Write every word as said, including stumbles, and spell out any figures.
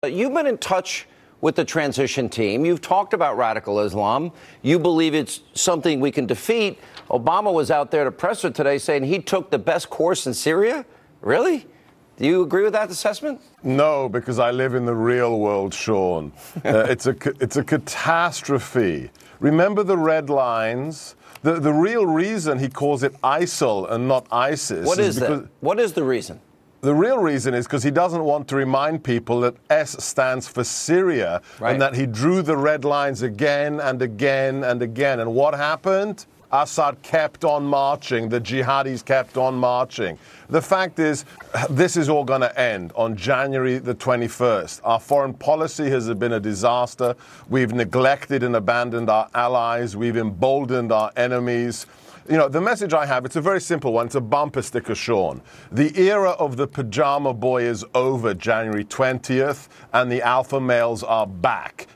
You've been in touch with the transition team. You've talked about radical Islam. You believe it's something we can defeat. Obama was out there at a presser today saying he took the best course in Syria. Really? Do you agree with that assessment? No, because I live in the real world, Sean. uh, it's a it's a catastrophe. Remember the red lines? The the real reason he calls it ISIL and not ISIS. What is, is because that? What is the reason? The real reason is because he doesn't want to remind people that S stands for Syria, right, and that he drew the red lines again and again and again. And what happened? Assad kept on marching. The jihadis kept on marching. The fact is, this is all going to end on January the twenty-first. Our foreign policy has been a disaster. We've neglected and abandoned our allies. We've emboldened our enemies. You know, the message I have, it's a very simple one. It's a bumper sticker, Sean. The era of the pajama boy is over January twentieth, and the alpha males are back.